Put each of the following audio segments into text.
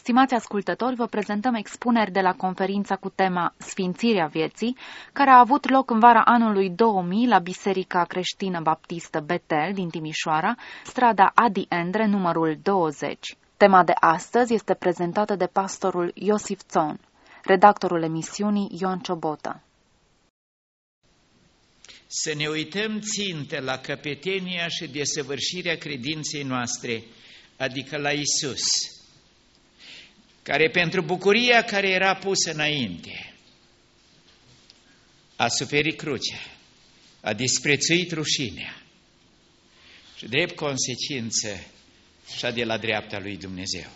Stimați ascultători, vă prezentăm expuneri de la conferința cu tema Sfințirea vieții, care a avut loc în vara anului 2000 la Biserica Creștină Baptistă Betel din Timișoara, strada Adi Endre, numărul 20. Tema de astăzi este prezentată de pastorul Iosif Țon, redactorul emisiunii Ioan Ciobotă. Să ne uităm țintă la căpetenia și desăvârșirea credinței noastre, adică la Iisus, care pentru bucuria care era pusă înainte a suferit crucea, a disprețuit rușinea și drept consecință și-a de la dreapta lui Dumnezeu.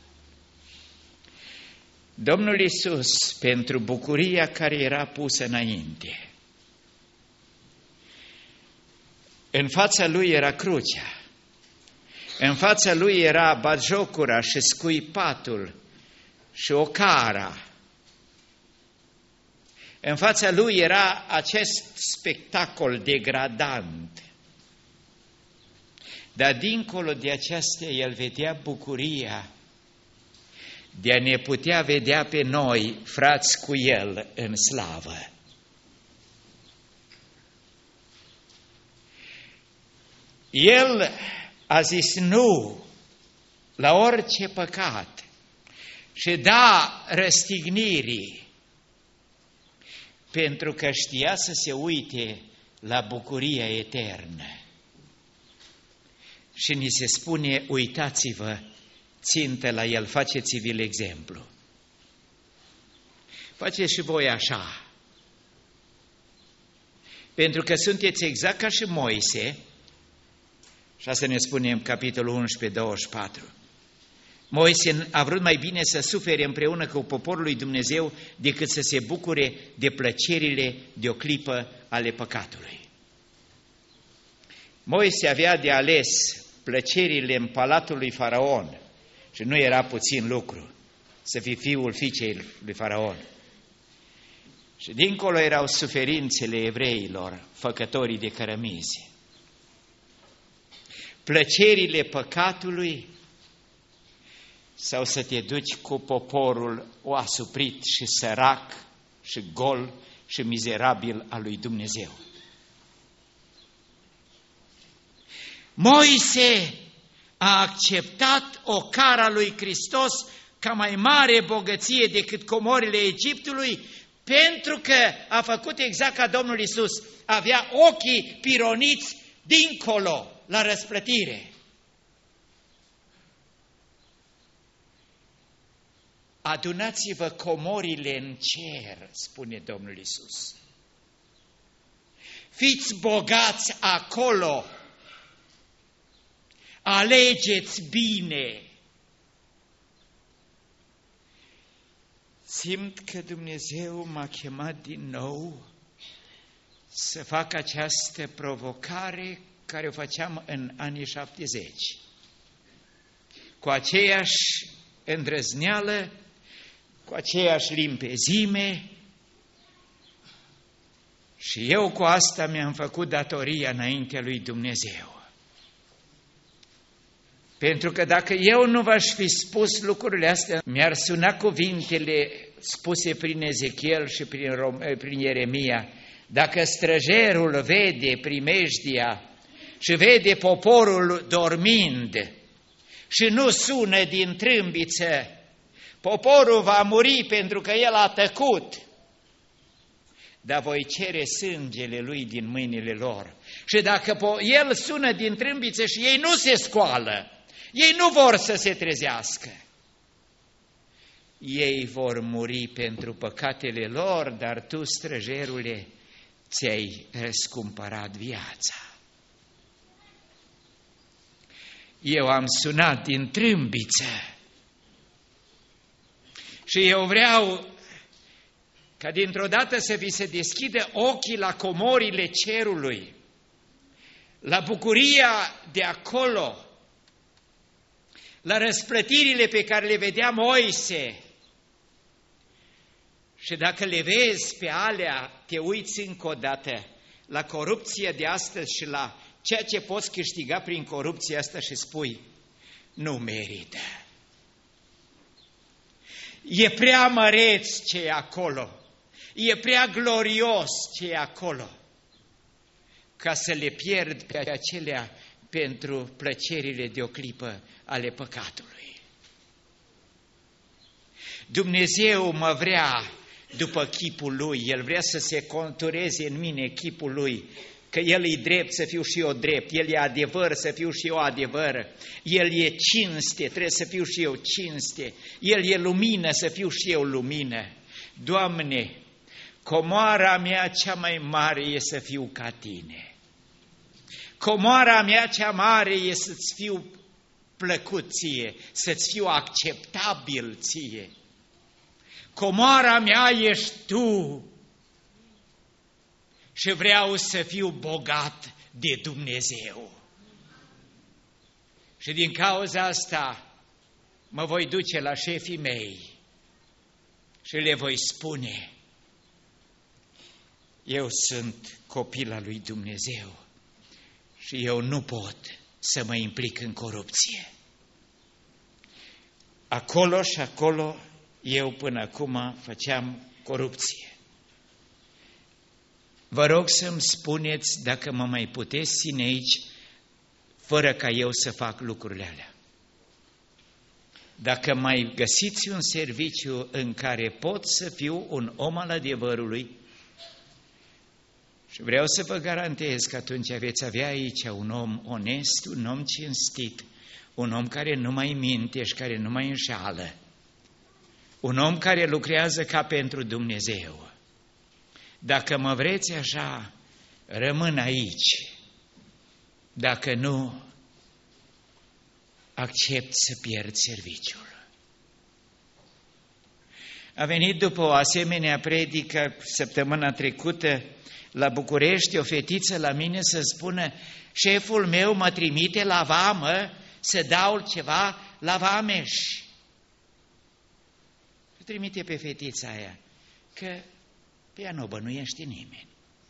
Domnul Iisus, pentru bucuria care era pusă înainte, în fața lui era crucea, în fața lui era batjocura și scuipatul și ocara, în fața lui era acest spectacol degradant. Dar dincolo de aceasta el vedea bucuria de a ne putea vedea pe noi, frați cu el, în slavă. El a zis nu la orice păcat și da răstignirii, pentru că știa să se uite la bucuria eternă. Și ni se spune, uitați-vă țintă la el, faceți-vi-l exemplu. Faceți și voi așa, pentru că sunteți exact ca și Moise. Și asta ne spune în capitolul 11, 24. Moise a vrut mai bine să sufere împreună cu poporul lui Dumnezeu decât să se bucure de plăcerile de o clipă ale păcatului. Moise avea de ales plăcerile în palatul lui Faraon și nu era puțin lucru să fii fiul fiicei lui Faraon. Și dincolo erau suferințele evreilor, făcătorii de cărămizi. Plăcerile păcatului sau să te duci cu poporul oasuprit și sărac și gol și mizerabil al lui Dumnezeu. Moise a acceptat ocara lui Hristos ca mai mare bogăție decât comorile Egiptului, pentru că a făcut exact ca Domnul Iisus. Avea ochii pironiți dincolo, la răsplătire. Adunați-vă comorile în cer, spune Domnul Iisus. Fiți bogați acolo. Alegeți bine. Simt că Dumnezeu m-a chemat din nou să fac această provocare care o făceam în anii 70. Cu aceeași îndrăzneală, cu aceeași limpezime, și eu cu asta mi-am făcut datoria înaintea lui Dumnezeu. Pentru că dacă eu nu v-aș fi spus lucrurile astea, mi-ar suna cuvintele spuse prin Ezechiel și prin Ieremia. Dacă străjerul vede primejdia și vede poporul dormind și nu sună din trâmbiță, poporul va muri pentru că el a tăcut, dar voi cere sângele lui din mâinile lor. Și dacă el sună din trâmbiță și ei nu se scoală, ei nu vor să se trezească, ei vor muri pentru păcatele lor, dar tu, străjerule, ți-ai răscumpărat viața. Eu am sunat din trâmbiță și eu vreau ca dintr-o dată să vi se deschidă ochii la comorile cerului, la bucuria de acolo, la răsplătirile pe care le vedea Moise. Și dacă le vezi pe alea, te uiți încă o dată la corupția de astăzi și la ceea ce poți câștiga prin corupția asta și spui, nu merită. E prea măreț ce e acolo, e prea glorios ce e acolo, ca să le pierd pe acelea pentru plăcerile de o clipă ale păcatului. Dumnezeu mă vrea după chipul Lui, El vrea să se contureze în mine chipul Lui, că El e drept să fiu și eu drept, El e adevăr să fiu și eu adevăr, El e cinste, trebuie să fiu și eu cinste, El e lumină să fiu și eu lumină. Doamne, comoara mea cea mai mare e să fiu ca Tine. Comoara mea cea mare e să-ți fiu plăcut Ție, să-ți fiu acceptabil Ție. Comoara mea ești Tu și vreau să fiu bogat de Dumnezeu. Și din cauza asta mă voi duce la șefii mei și le voi spune: eu sunt copil al lui Dumnezeu și eu nu pot să mă implic în corupție. Acolo și acolo eu până acum făceam corupție. Vă rog să-mi spuneți dacă mă mai puteți ține aici fără ca eu să fac lucrurile alea. Dacă mai găsiți un serviciu în care pot să fiu un om al adevărului, și vreau să vă garantez că atunci veți avea aici un om onest, un om cinstit, un om care nu mai minte și care nu mai înșală, un om care lucrează ca pentru Dumnezeu. Dacă mă vreți așa, rămân aici. Dacă nu, accept să pierd serviciul. A venit după o asemenea predică săptămâna trecută la București o fetiță la mine să spună: șeful meu mă trimite la vamă să dau ceva la vameș. Trimite pe fetița aia, că pe ea nu bănuiește nimeni.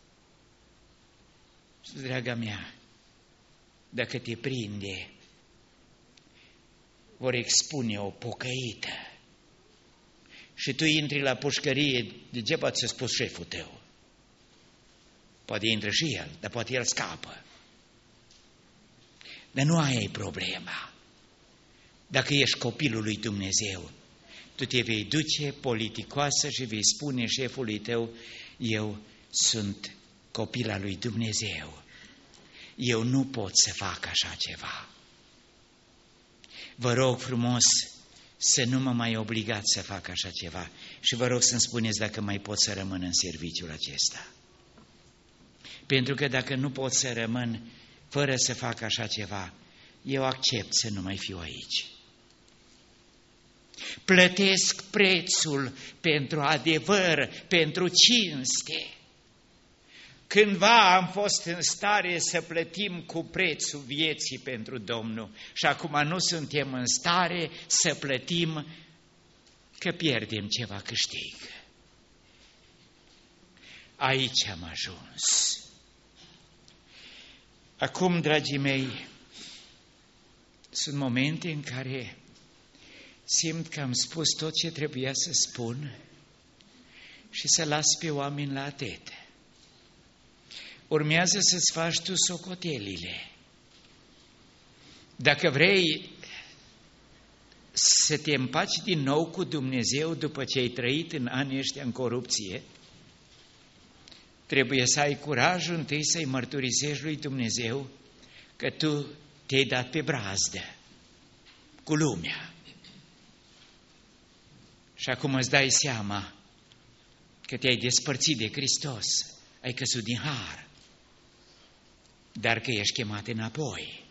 Și, draga mea, dacă te prinde, vor expune o pocăită și tu intri la pușcărie, degeaba ți-a spus șeful tău. Poate intră și el, dar poate el scapă. Dar nu aia e problema. Dacă ești copilul lui Dumnezeu, tu te vei duce politicoasă și vei spune șefului tău: eu sunt copil al lui Dumnezeu, eu nu pot să fac așa ceva. Vă rog frumos să nu mă mai obligați să fac așa ceva și vă rog să-mi spuneți dacă mai pot să rămân în serviciul acesta. Pentru că dacă nu pot să rămân fără să fac așa ceva, eu accept să nu mai fiu aici. Plătesc prețul pentru adevăr, pentru cinste. Cândva am fost în stare să plătim cu prețul vieții pentru Domnul și acum nu suntem în stare să plătim că pierdem ceva câștig. Aici am ajuns. Acum, dragii mei, sunt momente în care simt că am spus tot ce trebuia să spun și să las pe oameni la atât. Urmează să-ți faci tu socotelile. Dacă vrei să te împaci din nou cu Dumnezeu după ce ai trăit în anii ăștia în corupție, trebuie să ai curajul întâi să-i mărturisești lui Dumnezeu că tu te-ai dat pe brazdă cu lumea. Și acum îți dai seama că te-ai despărțit de Hristos, ai căzut din har, dar că ești chemat înapoi.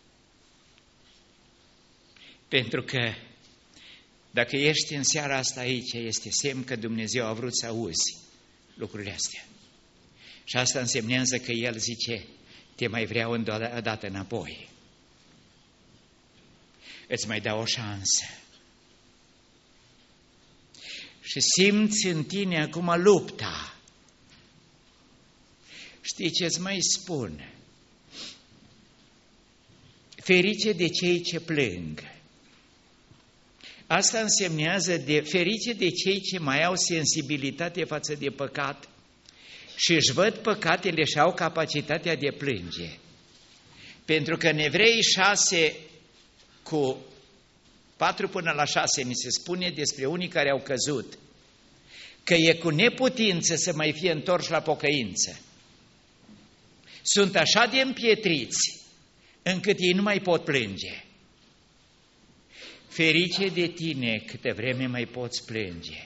Pentru că dacă ești în seara asta aici, este semn că Dumnezeu a vrut să auzi lucrurile astea. Și asta însemnează că El zice: te mai vreau odată înapoi. Îți mai dau o șansă. Și simți în tine acum lupta. Știi ce-ți mai spun? Ferice de cei ce plâng. asta însemnează de ferice de cei ce mai au sensibilitate față de păcat și își văd păcatele și au capacitatea de plânge. Pentru că în Evrei 6 cu 4 până la 6 ni se spune despre unii care au căzut că e cu neputință să mai fie întorși la pocăință. Sunt așa de împietriți încât ei nu mai pot plânge. Ferice de tine câtă vreme mai poți plânge.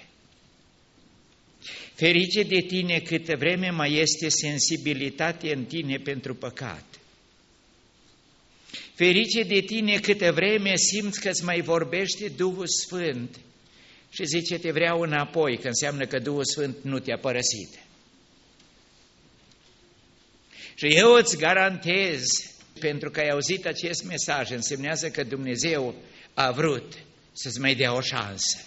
Ferice de tine câtă vreme mai este sensibilitate în tine pentru păcat. Ferice de tine câtă vreme simți că îți mai vorbește Duhul Sfânt și zice te vreau înapoi, că înseamnă că Duhul Sfânt nu te-a părăsit. Și eu îți garantez, pentru că ai auzit acest mesaj, însemnează că Dumnezeu a vrut să-ți mai dea o șansă.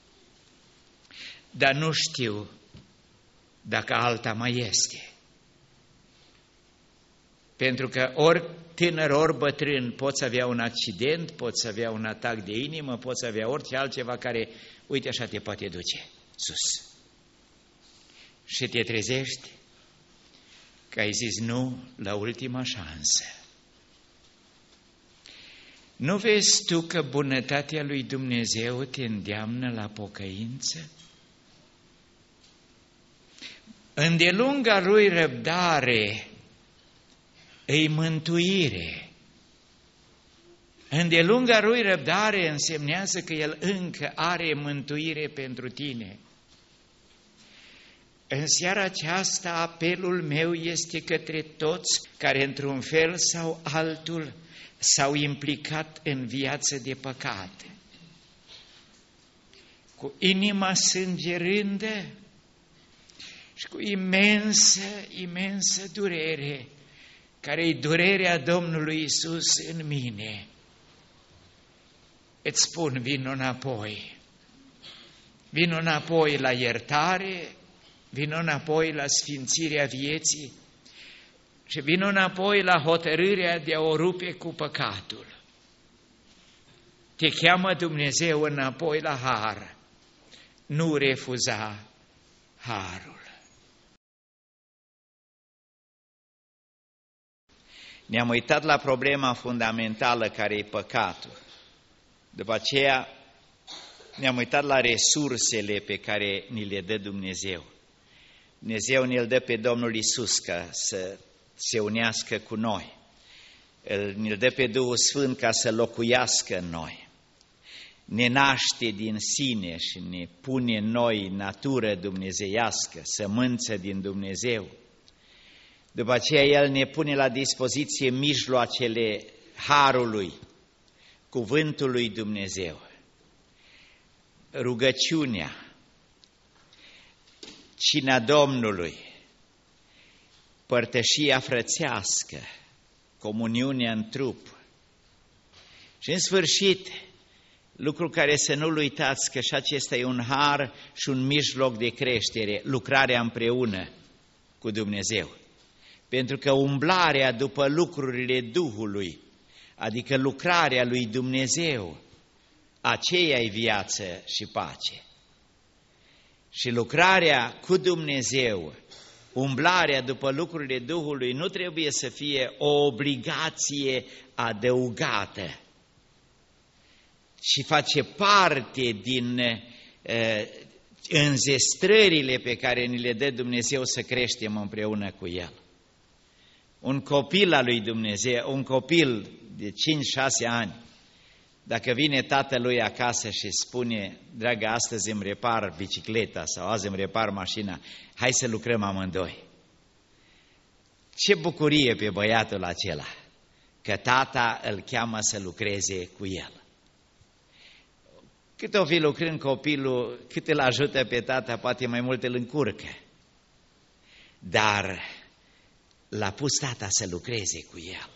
Dar nu știu dacă alta mai este. Pentru că ori tânăr, ori bătrân poți avea un accident, poți avea un atac de inimă, poți avea orice altceva care, uite așa, te poate duce sus. Și te trezești că ai zis nu la ultima șansă. Nu vezi tu că bunătatea lui Dumnezeu te îndeamnă la pocăință? Îndelunga lui răbdare îi mântuire. Îndelunga lui răbdare însemnează că El încă are mântuire pentru tine. În seara aceasta apelul meu este către toți care într-un fel sau altul s-au implicat în viață de păcat. Cu inima sângerândă și cu imensă durere, care-i durerea Domnului Iisus în mine. Îți spun, vino înapoi. Vino înapoi la iertare, vino înapoi la sfințirea vieții și vino înapoi la hotărârea de a o rupe cu păcatul. Te cheamă Dumnezeu înapoi la har, nu refuza harul. Ne-am uitat la problema fundamentală care e păcatul. După aceea ne-am uitat la resursele pe care ni le dă Dumnezeu. Dumnezeu ne-l dă pe Domnul Iisus ca să se unească cu noi. Ne-l dă pe Duhul Sfânt ca să locuiască în noi. Ne naște din sine și ne pune în noi natură dumnezeiască, sămânță din Dumnezeu. După aceea El ne pune la dispoziție mijloacele harului, cuvântul lui Dumnezeu, rugăciunea, cina Domnului, părtășia frățească, comuniunea în trup. Și în sfârșit, lucru care să nu-l uitați, că și acesta e un har și un mijloc de creștere, lucrarea împreună cu Dumnezeu. Pentru că umblarea după lucrurile Duhului, adică lucrarea lui Dumnezeu, aceea-i viață și pace. Și lucrarea cu Dumnezeu, umblarea după lucrurile Duhului, nu trebuie să fie o obligație adăugată, ci face parte din înzestrările pe care ni le dă Dumnezeu să creștem împreună cu El. Un copil al lui Dumnezeu, un copil de 5-6 ani, dacă vine tatălui acasă și spune, dragă, astăzi îmi repar bicicleta sau azi îmi repar mașina, hai să lucrăm amândoi. Ce bucurie pe băiatul acela, că tata îl cheamă să lucreze cu el. Cât o fi lucrând copilul, cât îl ajută pe tata, poate mai mult îl încurcă. Dar l-a pus tata să lucreze cu el.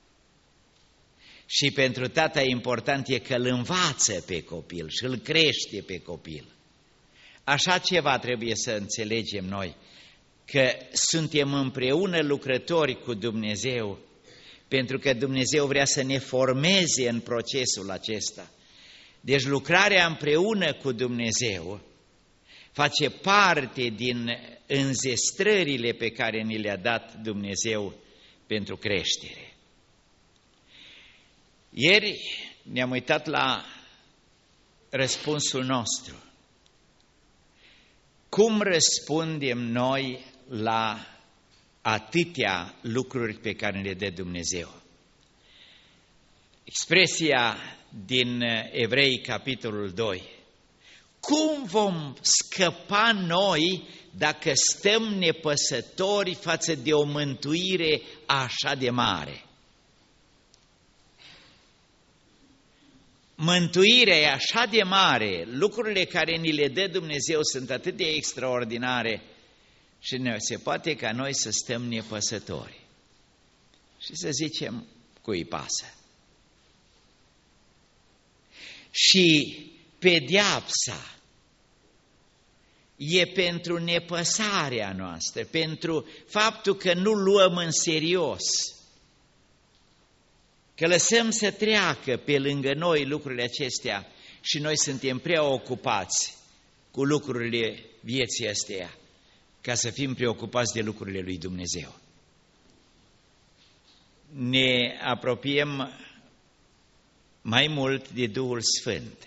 Și pentru tata important e că îl învață pe copil și îl crește pe copil. Așa ceva trebuie să înțelegem noi, că suntem împreună lucrători cu Dumnezeu, pentru că Dumnezeu vrea să ne formeze în procesul acesta. Deci lucrarea împreună cu Dumnezeu face parte din înzestrările pe care ni le-a dat Dumnezeu pentru creștere. Ieri ne-am uitat la răspunsul nostru. Cum răspundem noi la atâtea lucruri pe care le dă Dumnezeu? Expresia din Evrei, capitolul 2. Cum vom scăpa noi dacă stăm nepăsători față de o mântuire așa de mare? Mântuirea e așa de mare, lucrurile care ni le dă Dumnezeu sunt atât de extraordinare și se poate ca noi să stăm nepăsători și să zicem cui pasă. Și pedeapsa e pentru nepăsarea noastră, pentru faptul că nu luăm în serios, că lăsăm să treacă pe lângă noi lucrurile acestea și noi suntem prea ocupați cu lucrurile vieții astea ca să fim preocupați de lucrurile lui Dumnezeu. Ne apropiem mai mult de Duhul Sfânt.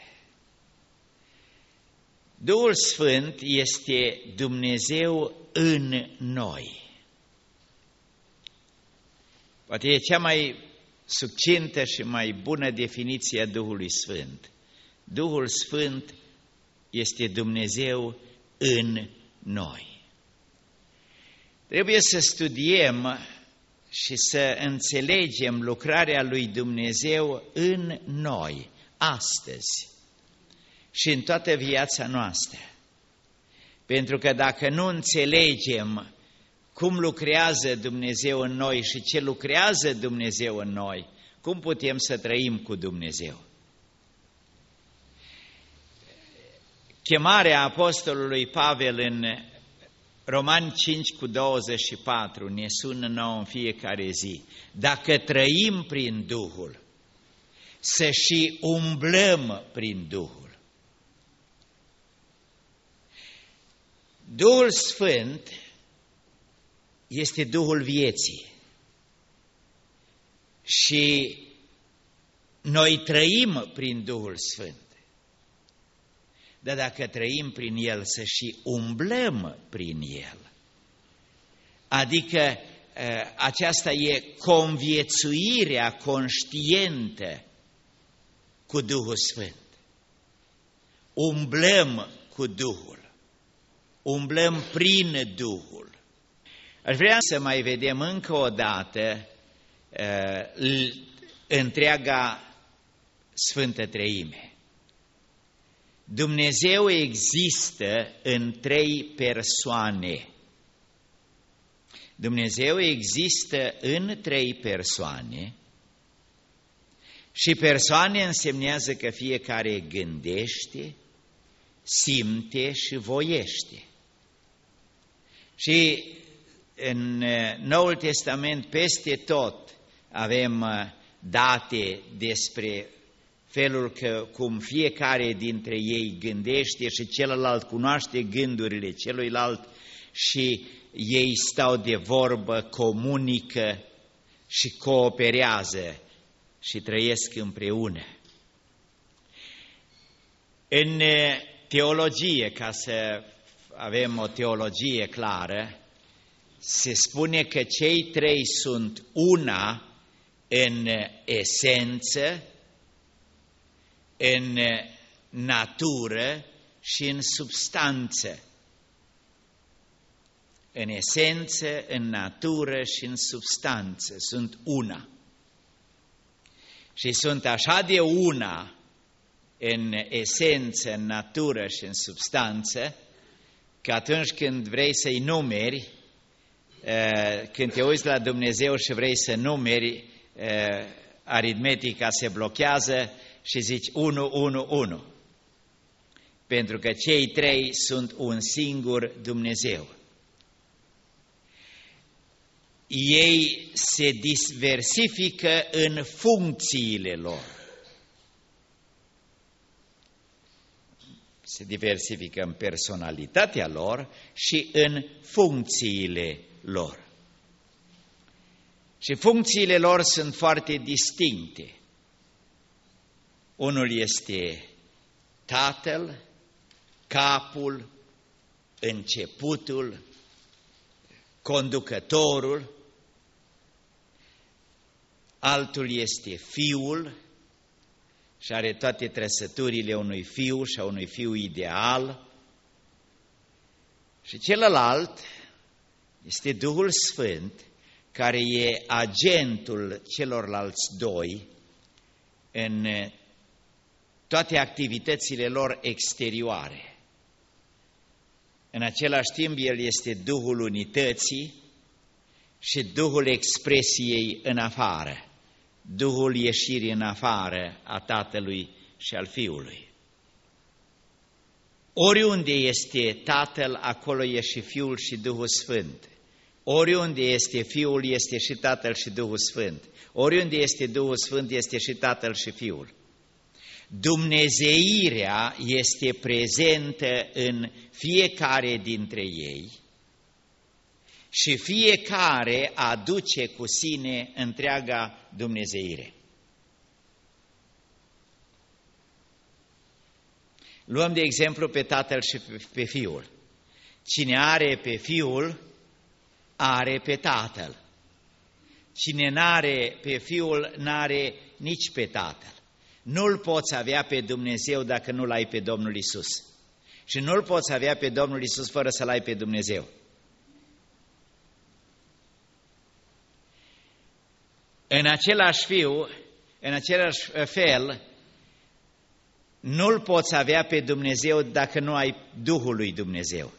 Duhul Sfânt este Dumnezeu în noi. Poate e cea mai succintă și mai bună definiție a Duhului Sfânt. Duhul Sfânt este Dumnezeu în noi. Trebuie să studiem și să înțelegem lucrarea lui Dumnezeu în noi, astăzi și în toată viața noastră. Pentru că dacă nu înțelegem cum lucrează Dumnezeu în noi și ce lucrează Dumnezeu în noi, cum putem să trăim cu Dumnezeu? Chemarea apostolului Pavel în Romani 5:24 ne sună nouă în fiecare zi. Dacă trăim prin Duhul, să și umblăm prin Duhul. Duhul Sfânt este Duhul vieții și noi trăim prin Duhul Sfânt. Dar dacă trăim prin El, să și umblăm prin El. Adică aceasta e conviețuirea conștientă cu Duhul Sfânt. Umblăm cu Duhul. Umblăm prin Duhul. Aș vrea să mai vedem încă o dată întreaga Sfântă Treime. Dumnezeu există în 3 persoane. Dumnezeu există în 3 persoane și persoane însemnează că fiecare gândește, simte și voiește. Și în Noul Testament peste tot avem date despre felul cum fiecare dintre ei gândește și celălalt cunoaște gândurile celuilalt și ei stau de vorbă, comunică și cooperează și trăiesc împreună. În teologie, ca să avem o teologie clară, se spune că cei 3 sunt una în esență, în natură și în substanță. În esență, în natură și în substanță sunt una. Și sunt așa de una în esență, în natură și în substanță, că atunci când vrei să-i numeri, când te uiți la Dumnezeu și vrei să numeri, aritmetica se blochează și zici 1, 1, 1. Pentru că cei 3 sunt un singur Dumnezeu. Ei se diversifică în funcțiile lor. Se diversifică în personalitatea lor și în funcțiile lor. Și funcțiile lor sunt foarte distincte. Unul este tatăl, capul, începutul, conducătorul. Altul este fiul și are toate trăsăturile unui fiu și a unui fiu ideal. Și celălalt este Duhul Sfânt, care e agentul celorlalți doi în toate activitățile lor exterioare. În același timp, El este Duhul unității și Duhul expresiei în afară, Duhul ieșirii în afară a Tatălui și al Fiului. Oriunde este Tatăl, acolo e și Fiul și Duhul Sfânt. Oriunde este Fiul, este și Tatăl și Duhul Sfânt. Oriunde este Duhul Sfânt, este și Tatăl și Fiul. Dumnezeirea este prezentă în fiecare dintre ei și fiecare aduce cu sine întreaga dumnezeire. Luăm de exemplu pe Tatăl și pe Fiul. Cine are pe Fiul, are pe Tatăl. Cine n-are pe Fiul, n-are nici pe Tatăl. Nu-L poți avea pe Dumnezeu dacă nu-L ai pe Domnul Iisus. Și nu-L poți avea pe Domnul Iisus fără să-L ai pe Dumnezeu. În același fel, nu-L poți avea pe Dumnezeu dacă nu ai Duhul lui Dumnezeu.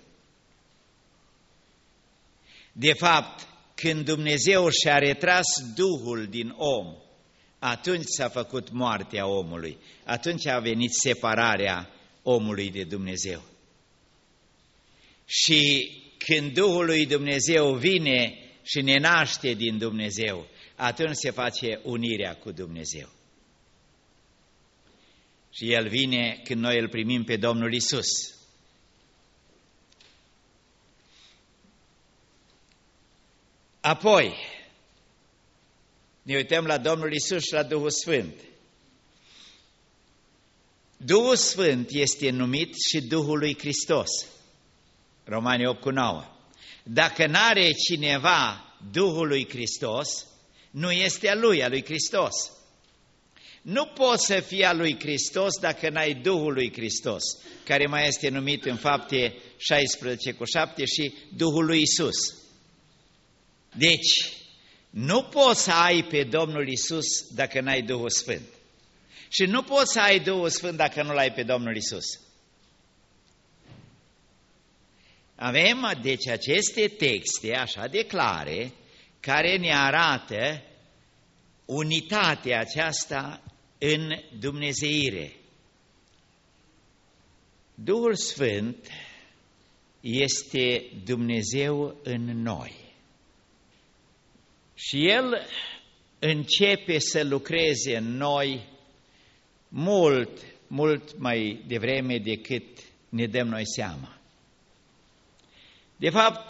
De fapt, când Dumnezeu și-a retras Duhul din om, atunci s-a făcut moartea omului, atunci a venit separarea omului de Dumnezeu. Și când Duhul lui Dumnezeu vine și ne naște din Dumnezeu, atunci se face unirea cu Dumnezeu. Și El vine când noi îl primim pe Domnul Iisus. Apoi, ne uităm la Domnul Iisus și la Duhul Sfânt. Duhul Sfânt este numit și Duhul lui Hristos. Romani 8:9. Dacă n-are cineva Duhul lui Hristos, nu este a lui, a lui Hristos. Nu poți să fii a lui Hristos dacă n-ai Duhul lui Hristos, care mai este numit în Fapte 16:7 și Duhul lui Iisus. Deci, nu poți să ai pe Domnul Iisus dacă n-ai Duhul Sfânt. Și nu poți să ai Duhul Sfânt dacă nu l-ai pe Domnul Iisus. Avem, deci, aceste texte așa de clare, care ne arată unitatea aceasta în dumnezeire. Duhul Sfânt este Dumnezeu în noi. Și El începe să lucreze în noi mult mai devreme decât ne dăm noi seama. De fapt,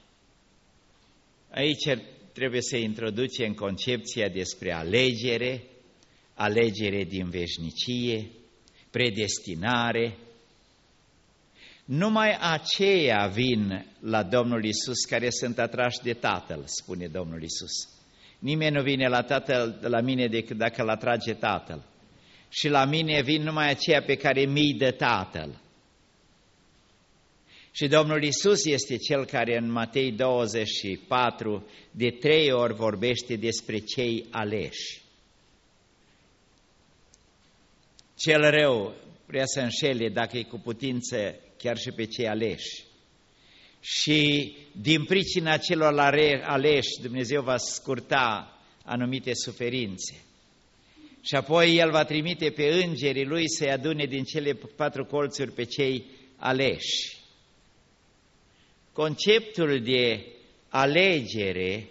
aici trebuie să introducem concepția despre alegere din veșnicie, predestinare. Numai aceia vin la Domnul Iisus care sunt atrași de Tatăl, spune Domnul Iisus. Nimeni nu vine la Tatăl, la mine decât dacă îl atrage Tatăl. Și la mine vin numai aceia pe care mi-i dă Tatăl. Și Domnul Iisus este Cel care în Matei 24 de 3 ori vorbește despre cei aleși. Cel rău vrea să înșele, dacă e cu putință, chiar și pe cei aleși. Și din pricina celor aleși, Dumnezeu va scurta anumite suferințe. Și apoi El va trimite pe îngerii Lui să-i adune din cele 4 colțuri pe cei aleși. Conceptul de alegere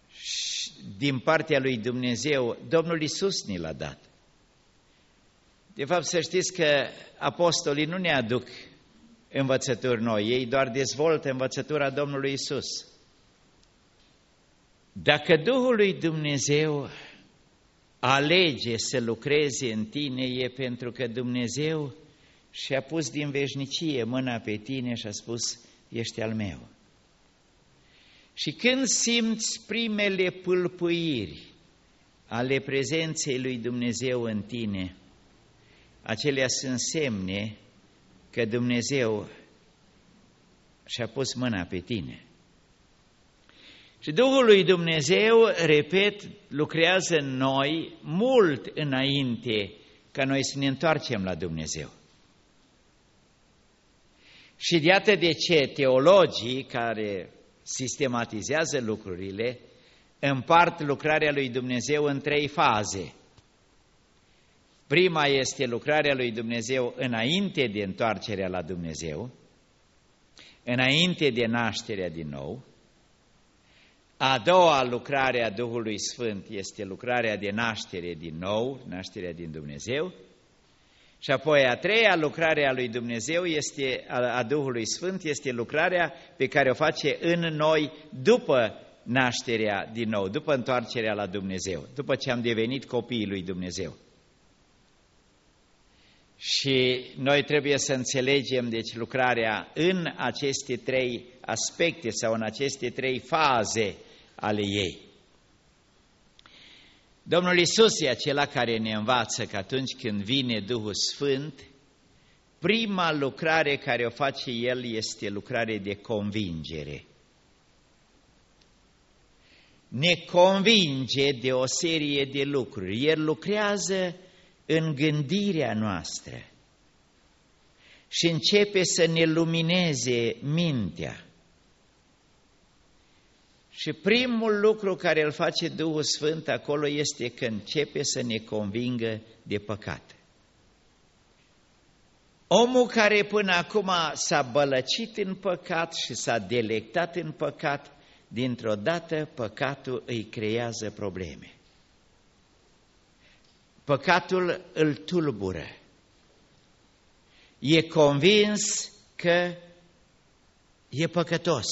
din partea lui Dumnezeu, Domnul Iisus ni l-a dat. De fapt, să știți că apostolii nu ne aduc învățături noi, ei doar dezvoltă învățătura Domnului Isus. Dacă Duhul lui Dumnezeu alege să lucreze în tine, e pentru că Dumnezeu și-a pus din veșnicie mâna pe tine și a spus, ești al meu. Și când simți primele pâlpâiri ale prezenței lui Dumnezeu în tine, acelea sunt semne că Dumnezeu și-a pus mâna pe tine. Și Duhul lui Dumnezeu, repet, lucrează în noi mult înainte ca noi să ne întoarcem la Dumnezeu. Și iată de ce teologii care sistematizează lucrurile împart lucrarea lui Dumnezeu în 3 faze. Prima este lucrarea lui Dumnezeu înainte de întoarcerea la Dumnezeu, înainte de nașterea din nou. A doua lucrare a Duhului Sfânt este lucrarea de naștere din nou, nașterea din Dumnezeu. Și apoi a treia lucrare a lui Dumnezeu, a Duhului Sfânt, este lucrarea pe care o face în noi după nașterea din nou, după întoarcerea la Dumnezeu, după ce am devenit copiii lui Dumnezeu. Și noi trebuie să înțelegem, deci, lucrarea în aceste 3 aspecte sau în aceste 3 faze ale ei. Domnul Iisus e acela care ne învață că atunci când vine Duhul Sfânt, prima lucrare care o face El este lucrare de convingere. Ne convinge de o serie de lucruri. El lucrează în gândirea noastră și începe să ne lumineze mintea. Și primul lucru care îl face Duhul Sfânt acolo este că începe să ne convingă de păcat. Omul care până acum s-a bălăcit în păcat și s-a delectat în păcat, dintr-o dată păcatul îi creează probleme. Păcatul îl tulbură. E convins că e păcătos.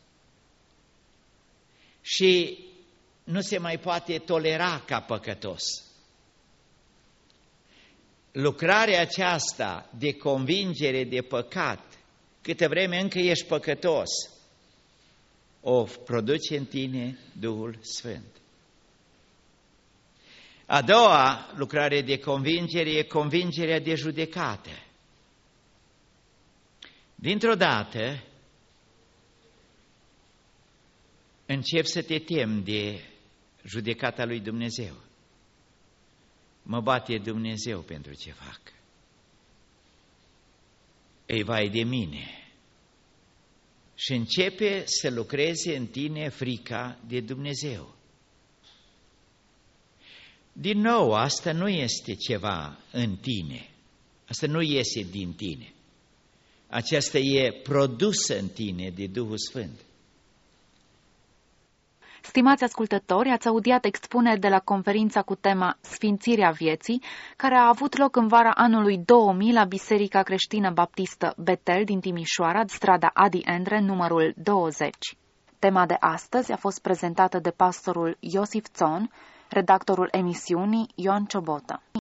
Și nu se mai poate tolera ca păcătos. Lucrarea aceasta de convingere de păcat, câtă vreme încă ești păcătos, o produce în tine Duhul Sfânt. A doua lucrare de convingere e convingerea de judecată. Dintr-o dată, încep să te temi de judecata lui Dumnezeu. Mă bate Dumnezeu pentru ce fac. Ei, vai de mine. Și începe să lucreze în tine frica de Dumnezeu. Din nou, asta nu este ceva în tine. Asta nu iese din tine. Aceasta e produsă în tine de Duhul Sfânt. Stimați ascultători, ați audiat expuneri de la conferința cu tema Sfințirea vieții, care a avut loc în vara anului 2000 la Biserica Creștină Baptistă Betel din Timișoara, strada Adi Endre, numărul 20. Tema de astăzi a fost prezentată de pastorul Iosif Țon, redactorul emisiunii Ioan Ciobotă.